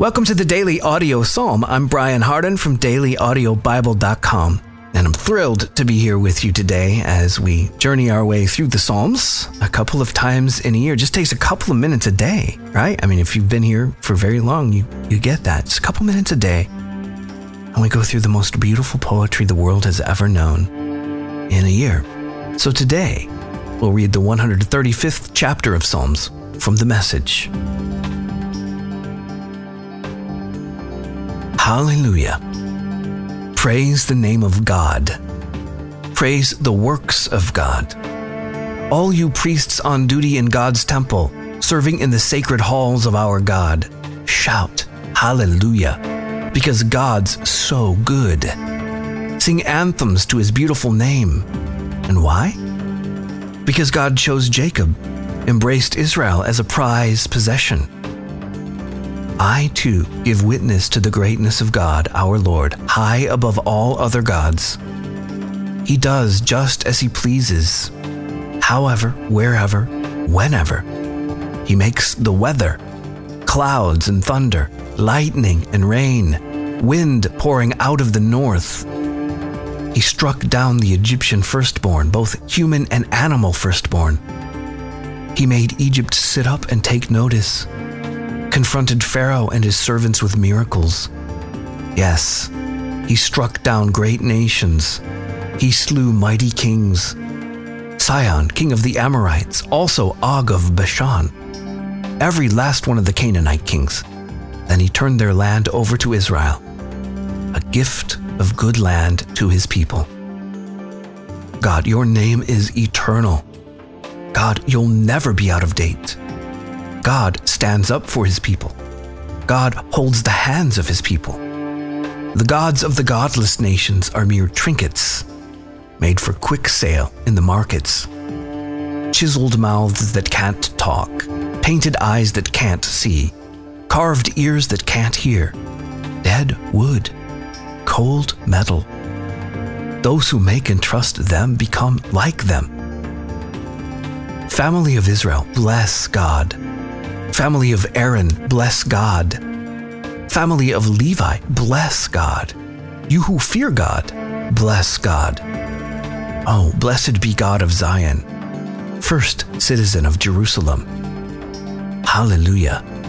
Welcome to the Daily Audio Psalm. I'm Brian Hardin from dailyaudiobible.com, and I'm thrilled to be here with you today as we journey our way through the Psalms a couple of times in a year. It just takes a couple of minutes a day, right? I mean, if you've been here for very long, you get that. Just a couple minutes a day. And we go through the most beautiful poetry the world has ever known in a year. So today, we'll read the 135th chapter of Psalms from the Message. Hallelujah. Praise the name of God. Praise the works of God. All you priests on duty in God's temple, serving in the sacred halls of our God, shout hallelujah, because God's so good. Sing anthems to his beautiful name. And why? Because God chose Jacob, embraced Israel as a prized possession. I, too, give witness to the greatness of God, our Lord, high above all other gods. He does just as he pleases, however, wherever, whenever. He makes the weather, clouds and thunder, lightning and rain, wind pouring out of the north. He struck down the Egyptian firstborn, both human and animal firstborn. He made Egypt sit up and take notice, confronted Pharaoh and his servants with miracles. Yes, he struck down great nations. He slew mighty kings. Sihon, king of the Amorites, also Og of Bashan, every last one of the Canaanite kings. Then he turned their land over to Israel, a gift of good land to his people. God, your name is eternal. God, you'll never be out of date. God stands up for his people. God holds the hands of his people. The gods of the godless nations are mere trinkets, made for quick sale in the markets. Chiseled mouths that can't talk, painted eyes that can't see, carved ears that can't hear, dead wood, cold metal. Those who make and trust them become like them. Family of Israel, bless God. Family of Aaron, bless God. Family of Levi, bless God. You who fear God, bless God. Oh, blessed be God of Zion, first citizen of Jerusalem. Hallelujah.